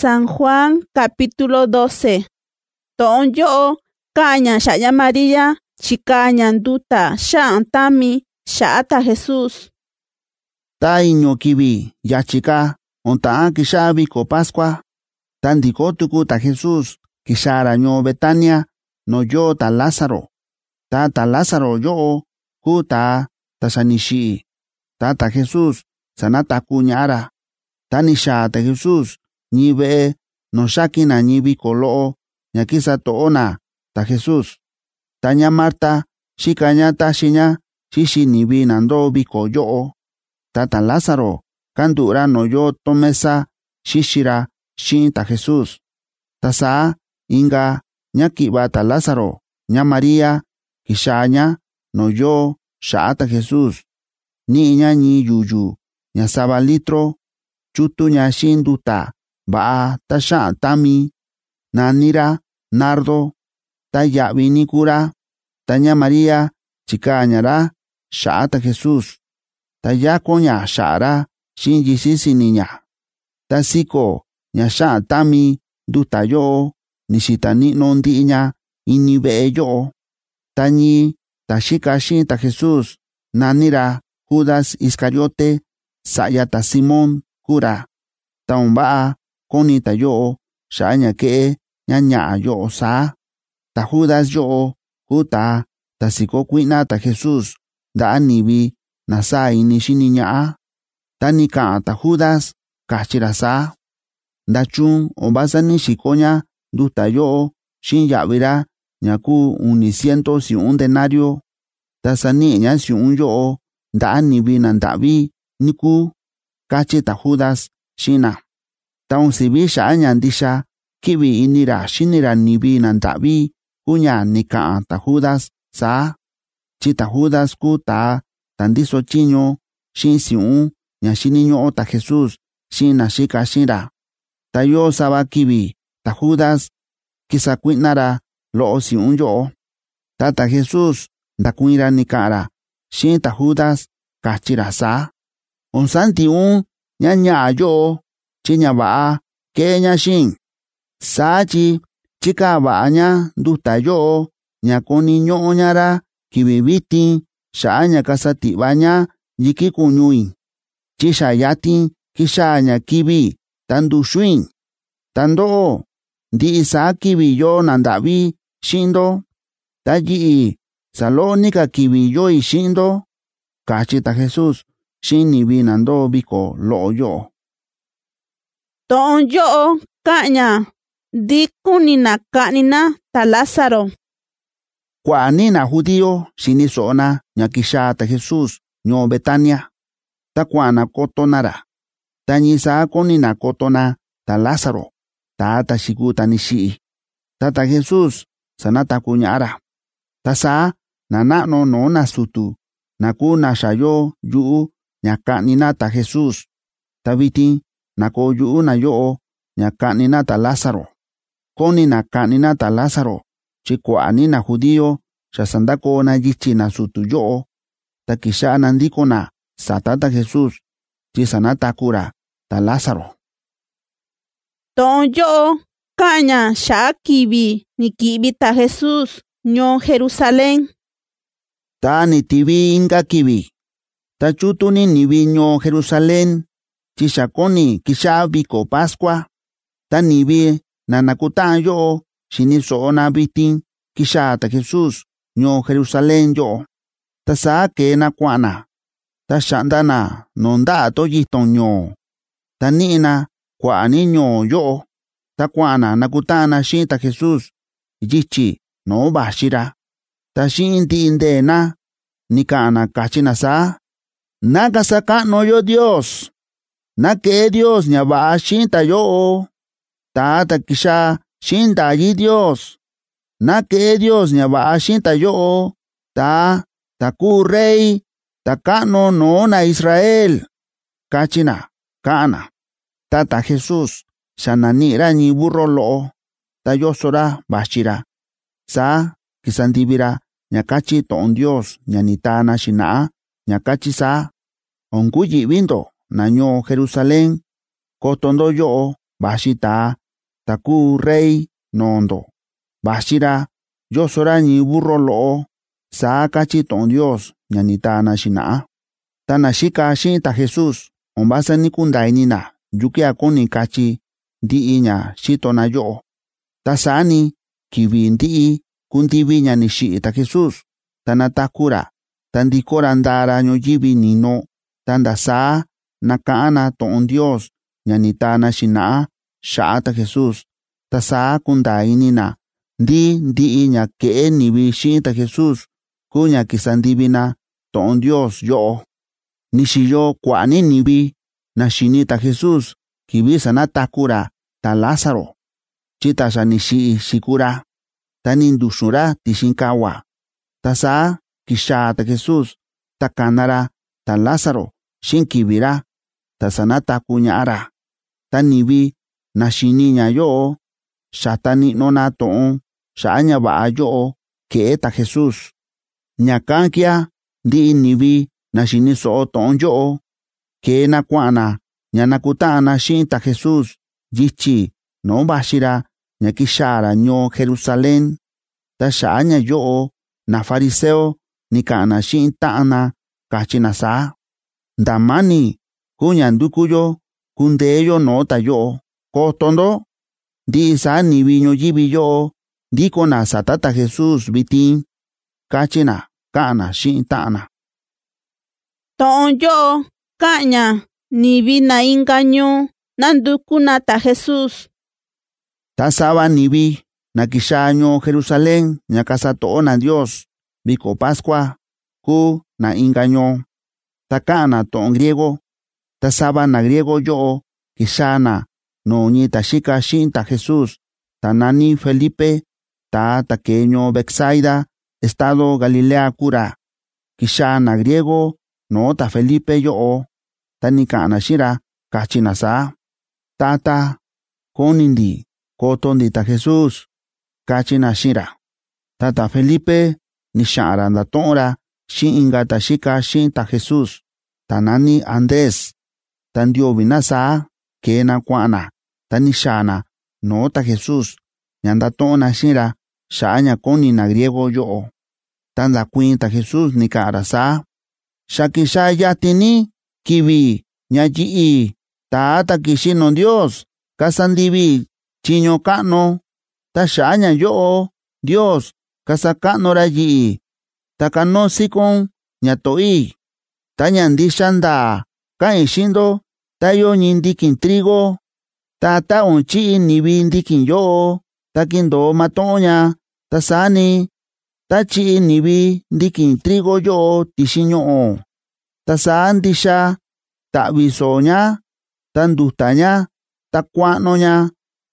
San Juan capítulo 12. To'on yo kaña sha'ya María chikaña nduta sha'an tami sha'ata Jesús. Ta iño kibi yachika onta kisha viko Pascua. Tandiko tuku ta Jesús kishara ño Betania no yo ta Lázaro. Ta Lázaro yo ku ta sanishi. Ta Jesús sanata kuñara. Ta nisha ta Jesús nibe no shakina nibi kolo nyakisa toona ta Jesús. Tanya Marta shikaña ta shiña shishi nibi nando biko yo. Ta Lázaro kandura no yo tomesa shishira shin ta Jesús. Ta sa inga nyakiba ta Lázaro nya María kishaña no yo shaata Jesús. Ni nya ni yuyu nya sabalitro chutu nya shinduta ba ta sha tami nanira nardo ta yabi nikura ta nya María chikañara shaata Jesús. Ta yakoña shara shinji sisi niña. Ta siko nya sha tami duta yo nishitani nondiña inibe yo. Ta ni ta shika shin ta Jesús nanira Judas Iscariote saya ta Simón kura. Ta umba koni ta yo shanya ke nya yo sa. Ta Judas yo kuta ta siko kuina ta Jesús da anibi nasa ini shiniña. Ta nika ta Judas kachira sa. Da chun obasani shikoña duta yo shin yavira nyaku 100 denario. Ta sani nya siun yo da anibi nandavi niku kachi ta Judas shina. Ta unsibi sha nyandisha kibi inira shinira nibi nandavi kunya nika ta Judas sa. Chita Judas ku ta tandiso chiño shin siun nya shiniño ta Jesús shina shika shira. Ta yo saba kibi ta Judas kisa kuinara lo siun yo. Ta Jesús da kuira nikara shin ta Judas kachira sa. Onsanti nya yo chinya ba kenya shin. Sa chi chika ba nya duta yo nya koni nyo nyara kibi biti sha nya kasati baña yiki kuñui. Chisha yati kisha nya kibi tandu shuin. Tando di isa kibi yo nandavi shindo. Tayi salonika kibi yo ishindo. Kachita Jesús shini binando biko lo yo. To'on yo kaña dikunina kanina ta Lázaro. Kwa nina judío shini sona nyakisha ta Jesús nyo Betania. Ta kwana kotonara. Ta nyisa konina kotona ta Lázaro. Ta shikuta nishi. Ta Jesús sanata kuñara. Ta sa nanano no nasutu. Naku nashayo yu nyakanina ta Jesús. Ta viti nako yu na yo nyakanina ta Lázaro. Koni nakanina ta Lázaro. Chikuani na judío shasandako na yichi na sutu yo. Ta kisha nandiko na satata Jesús. Chisanata kura ta Lázaro. To'on yo kaña sha kibi ni kibi ta Jesús nyo Jerusalén. Ta ni tibi inga kibi. Ta chutuni nibi nyo Jerusalén. Chishakoni kisha biko Pascua. Ta nibi nanakutan yo shiniso na bitin kisha ta Jesús nyo Jerusalén yo. Ta sa ke na kwana. Ta shandana nonda to yiton nyo. Ta nina kwa niño yo. Ta kwana nakutana shin ta Jesús yichi no bashira. Ta shin tinde na nikana kachina sa. Naga saka no yo Dios. Na que Dios nya ba shin ta yo. Ta kisha shin ta yi Dios. Na que Dios nya ba shin ta yo. Ta ku rey. Ta kano no na Israel. Kachina kana. Ta Jesús shananira ni burro lo. Ta yo sora bashira. Sa kisandibira nyakachi ton Dios nyanitana shina. Nyakachi sa onkuyi vindo nanyo Jerusalén. Kotondo yo Bashita taku rey nondo. Bashira yosora ni burro lo sa kachi ton Dios ñanita na shina. Tana shika shinta Jesús ombasa ni kundai nina yuke akoni kachi di iña shito na yo. Tasani kibi ndi kundibi ña ni shita Jesús. Tana takura tandikora ndara ñoyibi nino tanda sa nakaana ton Dios ñanita na shina shaata Jesús. Tasa kundai nina ndi iña ke nibi shinta Jesús kuña kisandibina ton Dios yo. Nishiyo kwani nibi na shinita Jesús kibisa na takura ta Lázaro. Chitasha nishi shikura ta nindushura tishinkawa. Tasa kishata Jesús takanara ta Lázaro shinkibira tasana takuñara. Ta nibi na shiniña yo shatani nona ton shaaña ba yo ke ta Jesús. Ñakankia di nibi na shiniso ton yo ke na kuana ñanakutana shinta Jesús yichi no bashira ñakishara ño Jerusalén. Ta shaaña yo na fariseo ni kana shintana kachinasa. Ndamani kuña ndukuyo kundeyo nota yo kotondo di sa nibi ñoyibi yo diko na satata Jesús bitin kachina kana shintana. Ton yo kaña nibi na ingaño nandukuna ta Jesús. Tasaba nibi na kishaño Jerusalén ñakasato na Dios biko Pascua ku na ingaño. Takana ton griego tasaba na griego yo kishana no ñita shika shinta Jesús. Tanani Felipe ta taqueño Bexaida estado Galilea cura. Kishana griego no ta Felipe yo tanikana shira kachinasa. Tata konindi kotondi ta Jesús kachina shira. Tata Felipe nishara ndatora shinga ta shika shinta Jesús. Tanani Andrés tandio binasa kena kuana tanishana no ta Jesús ñandatona shira shaaña koni na griego yo. Tanda cuenta Jesús ni karasa. Shakisha yatini kibi ñayi taata kishino Dios kasandibi chiño kano. Ta shaaña yo Dios kasakano rayi. Takano sikon ñatoi. Tañandi shanda kain shindo tayo ñindikin trigo. Tata onchi nibi ndikin yo takindo matoña tasani. Tachi nibi ndikin trigo yo tishiño. Tasa ndisha tabisoña tandutaña takuanoña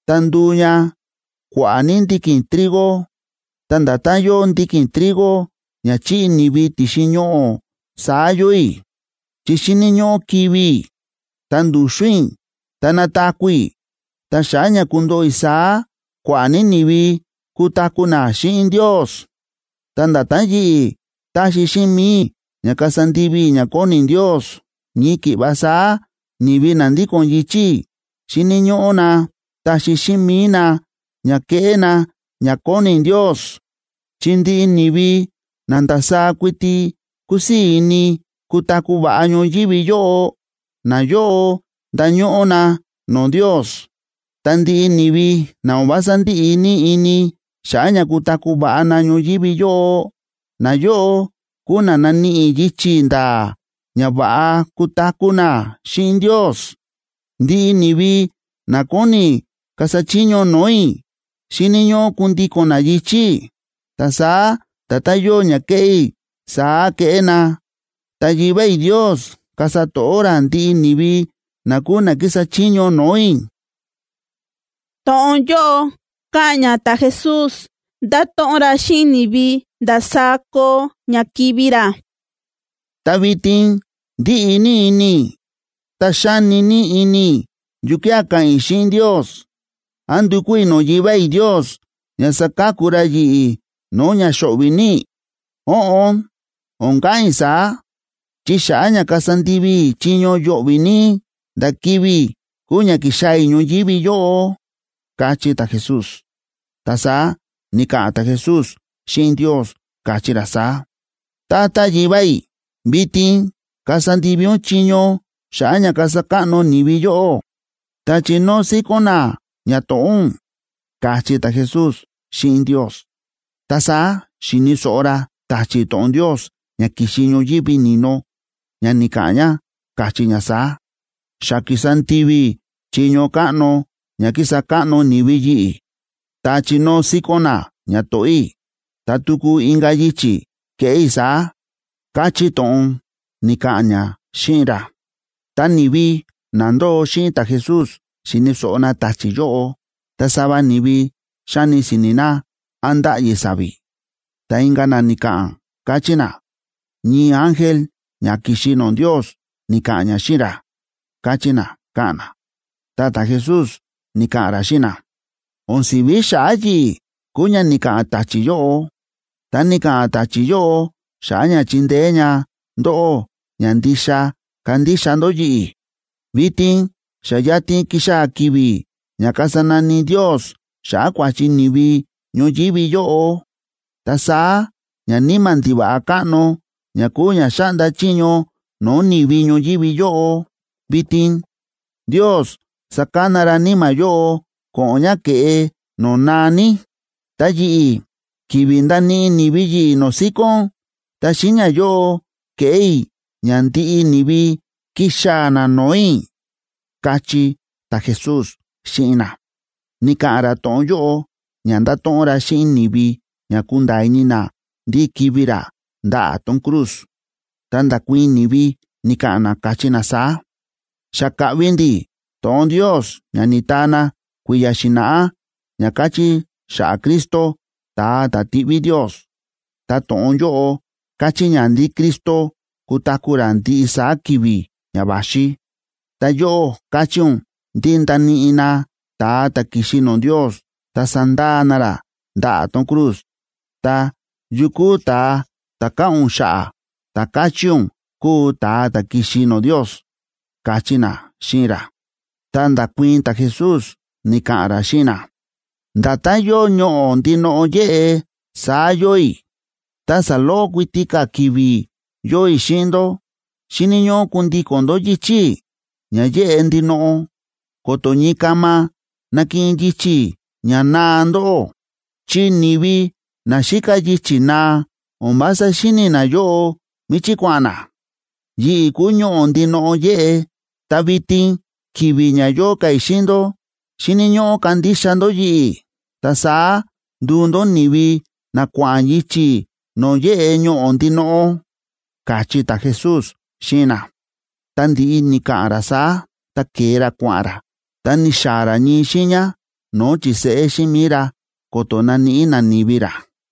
tanduña kuani ndikin trigo. Tandatayo ndikin trigo ñachi nibi tishiño sayoi. Chishiniño kibi tandushuin tanatakui. Tashaña kundo isa kuani nibi kutakuna shin Dios. Tandatayi tashishimi ñakasandibi ñakonin Dios. Ñiki basa nibi nandikon yichi. Shiniñona tashishimina ñakena ñakonin Dios. Chindi nibi nandasa kwiti kusini kutakuba año yibi yo. Na yo dañona no Dios. Tandi nibi na obasandi ini shaña kutakuba anaño yibi yo. Na yo kuna nani yichi nda ñaba kutakuna shin Dios. Ndi nibi nakoni kasachiño noi. Shiniño kundiko na yichi. Tasa tatayo ñakei sa kena. Tayibay Dios kasatora ndi nibi nakuna kisachiño noi. Ton yo kaña ta Jesús da tora shinibi da sako ñakibira. Tabitin di ini. Tashani ni ini. Yukiaka ishin Dios. Andukui no yibay Dios. Ñasakakura yi no ñashobini. Onkaisa. Chishaña kasandibi chiño yobini. Dakibi kuña kixai ñuyivi yo'o, kachi ta Jesús. Ta saa nika ta Jesús xin Dios kachi ra saa. Tata yibai, vitin kasandivion chiño xaña kasakano nivi yo'o. Ta chino sikona ña to'on, kachi ta Jesús xin Dios. Ta saa xini so'ora tachi to'on Dios ña kixi ñuyivi nino, ña nikaña kachi ña saa. Xa kisantivi chiño ka'no ña kisakano nivi yi'i. Ta chino sikona ña to'i. Ta tuku inga yichi ke'i saa, kachi to'on nikaña xinra. Ta nivi nando xin ta Jesús xini so'ona tachi yo'o. Ta sava nivi xani sinina anda'yi savi. Ta inga na nika'an kachina, ñi ángel ña kixi non Dios nikaña xinra, kachina ka'na. Ta Jesús nika'ra xina, onsivi xa'a yi kuña nika'an tachi yo'o. Ta nika'an tachi yo'o xaña chindeña ndo'o ña ndixa kandixa ndo yi'i. Vitin xa yatin kixa kivi ña kasanani Dios xa'a kuachi nivi ñuyivi yo'o. Ta saa ña nima ndiva'a ka'no ña kuña xa'nda chiño no nivi ñuyivi yo'o. Vitin Dios sakanara nima yo'o ko'oña ke'e no nani. Ta yi'i kivi ndani'i nivi yi'i no sikon. Ta xiña yo'o ke'i ña ndi'i nivi kixana no'i, kachi ta Jesús xi'ina. Nika'ra to'on yo'o ña ndato'onra xi'in nivi ña kundainina ndi kivira nda'a ton cruz. Ta ndakuin nivi nika'na kachina saa, xa ka'vi ndi to'on Dios ña nitana kuiya xina'a ña kachi xa'a Cristo ta ti'vi Dios. Ta to'on yo'o kachi ña ndi Cristo kutakura ndi'i saa kivi ña vaxi. Ta yo'o kachiun ndi ndani'ina ta kixi non Dios ta sandanara nda'a ton cruz. Ta yuku ta ka'un xa'a ta kachiun kuu ta kixi non Dios, kachina xinra. Ta ndakuin ta Jesús nika'ra xina, ndata yo ño'o ndino'o ye'e saa yoi. Ta salo kuitika kivi yoi xindo, xiniño kundikondo yichi ña ye'e ndino'o, koto ñikama naki'in yichi ña naa ndo'o. Chi nivi na xika yichi naa ombasa xinina yo'o michi kua'na. Yi'i ku ño'o ndino'o ye'e. Ta vitin kivi ña yo kai xindo, xiniño'o kandixando yi'i. Ta saa ndundo nivi na kua'an yichi no ye'e ño'o ndino'o, kachi ta Jesús xina. Ta ndi'i nika'ra saa, ta kera kua'ra. Ta nixara ñi xiña no chise'e ximira koto nani'i na nivira.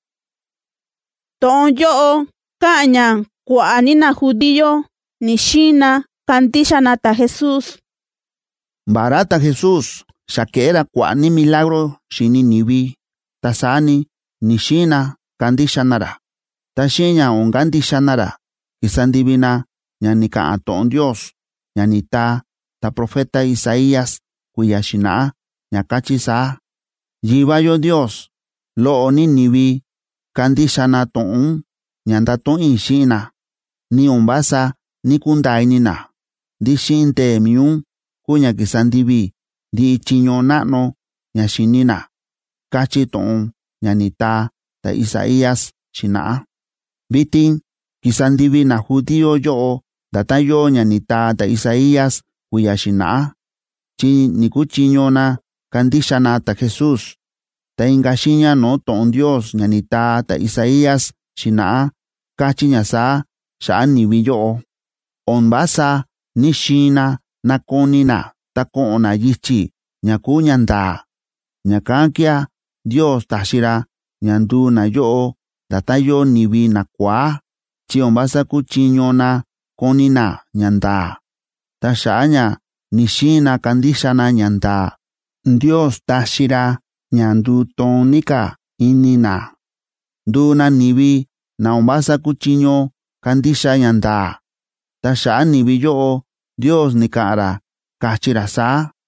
To'on yo'o ka'ña kua'a ni na judío ni xina kandixa na ta Jesús. Mbara ta Jesús xa kera kua'a ni milagro xini nivi. Ta sani ni xina kandixa nara. Ta xiña on kandixa nara kisandivina ña nika'an to'on Dios ña nita ta profeta Isaías kuiya xina'a ña kachi saa, yivayo Dios lo'o ni nivi kandixa na to'on ña ndato'in xi'ina, ni ombasa ni kundainina ndi xi'in ntee miun kuña kisandivi ndi chiño na'no ña xinina, kachi to'on ña nita ta Isaías xina'a. Vitin kisandivi na judío yo'o ndata yo ña nita ta Isaías kuiya xina'a, chi nikuchiño na kandixa na ta Jesús. Ta inga xiña no to'on Dios ña nita ta Isaías xina'a, kachi ña saa xa'a nivi yo'o. Ombasa ni xina nakonina ta ko'ona yichi ña kuu ña ndaa. Ña kankia Dios taxira ña nduna yo'o ndata yo nivi na kuaa, chi ombasa kuchiño na konina ña ndaa. Ta xa'a ña ni xina kandixa na ña ndaa, Dios taxira ña ndutonika inina. Nduna nivi na ombasa kuchiño kandixa ña ndaa. Ta xa'a nivi yo'o Dios nika'ra kachira saa,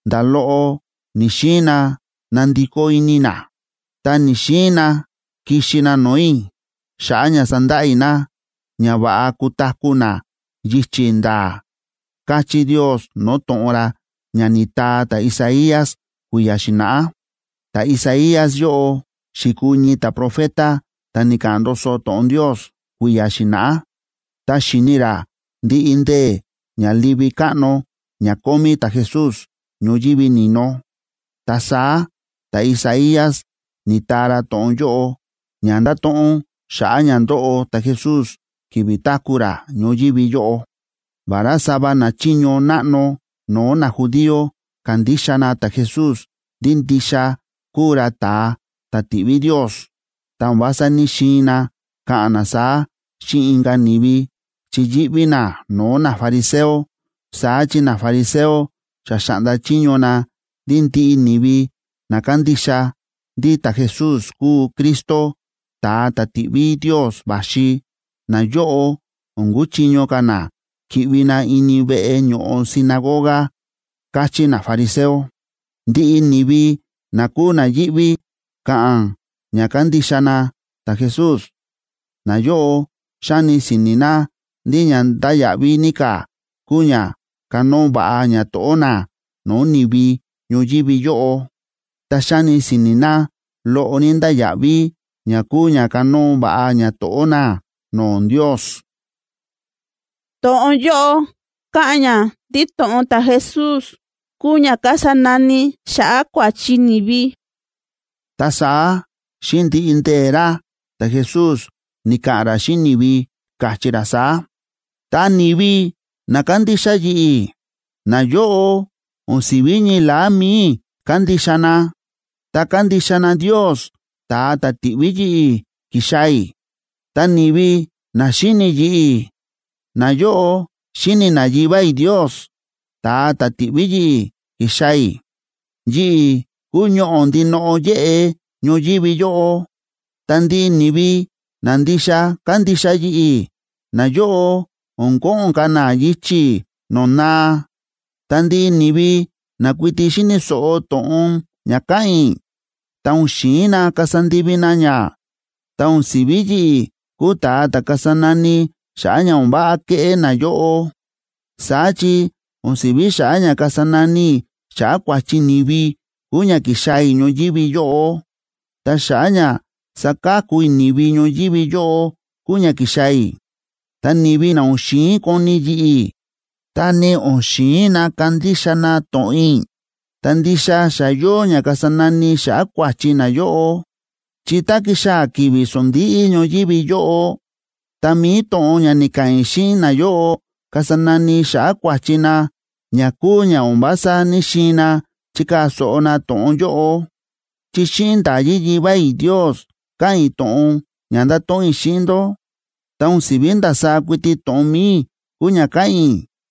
ndalo'o nixina nandiko inina ta nixina kixina noi xaña sandaina ña va'a kutakuna yichinda kachi Dios no to'ora ña nita ta Isaías kuya xina'a ta Isaías yo'o xikuñi ta profeta ta nikandoso to'on Dios kuya xina'a ta xinira ndi inde ña livi ka'no ña komi ta Jesus ñuyivi nino ta saa ta Isaías nitara to'on yo'o ña ndato'on xa'a ña ndo'o ta Jesus kivitakura ñuyivi yo'o vara sava na chiño na'no no na judío kandixana ta Jesus ndi ndixa kura ta ti'vi Dios ta vasa nixina ka'ana saa xi inga nivi chi yi'vina no na fariseo saa chi na fariseo xa xa'nda chiñona ndi ndi'i nivi na kandixa ndi ta Jesus kuu Kristo ta ti'vi Dios vaxi na yo'o onguchiño kana ki'vina ini ve'e ño'o sinagoga kachi na fariseo ndi'i nivi na kuu na yi'vi ka'an ña kandixana ta Jesus na yo'o xani sinina ndi ña ndaya'vi nika kuña kano va'a ña to'ona no nivi ñuyivi yo'o ta xani sinina lo'o ni ndaya'vi ña kuña kano va'a ña to'ona non Dios. To'on yo'o ka'ña ndi to'on ta Jesus kuña kasanani xa'a kuachi nivi. Ta saa xindi indera ta Jesus nika'ra xi nivi kachira saa ta nivi na kandixa yi'i na yo'o onsiviñi lami kandixana ta kandixana Dios ta ti'vi yi'i kixai ta nivi na xini yi'i na yo'o xini na yivai Dios ta ti'vi yi'i kixai yi'i kuño'o ndino'o ye'e ñuyivi yo'o ta ndi nivi na ndixa kandixa yi'i na yo'o onko'on kana yichi nona ta ndi nivi na kuiti xini so'o to'on ña ka'in ta unxina kasandivina ña ta unsivi yi'i kuta ta kasanani xa'a ña unva'a ke'e na yo'o saa chi unsivi xa'a ña kasanani xa'a kuachi nivi kuña kixai ñuyivi yo'o ta xa'a ña sakakui nivi ñuyivi yo'o kuña kixai ta nivi na unxin koni yi'i ta ni unxina kandixana to'in ta ndixa xa yo ña kasanani xa'a kuachi na yo'o chi ta kixa kivi sondi'i ñuyivi yo'o ta mi to'on ña nika'in xin na yo'o kasanani xa'a kuachi na ña kuu ña unvasa nixina chikaso'ona to'on yo'o chi xin ndayi yivai Dios ka'in to'on ña ndato'in xindo ta unsivi ndasa kuiti to'on mi kuña ka'in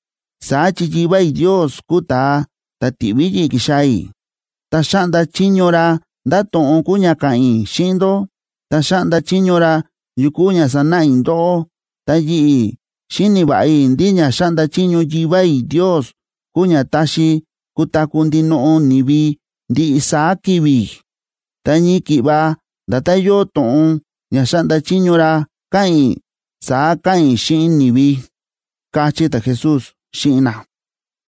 saa chi yivai Dios kuta ta ti'vi yi'i kixai ta xa'nda chiñora ndato'on kuña ka'in xindo ta xa'nda chiñora yuku ña sana'in ndo'o ta yi'i xini va'i ndi ña xa'nda chiño yivai Dios kuña taxi kutaku ndino'o nivi ndi'i saa kivi ta ñi ki'va ndata yo to'on ña xa'nda chiñora ka'in saa ka'in xi'in nivi kachi ta Jesus xi'ina.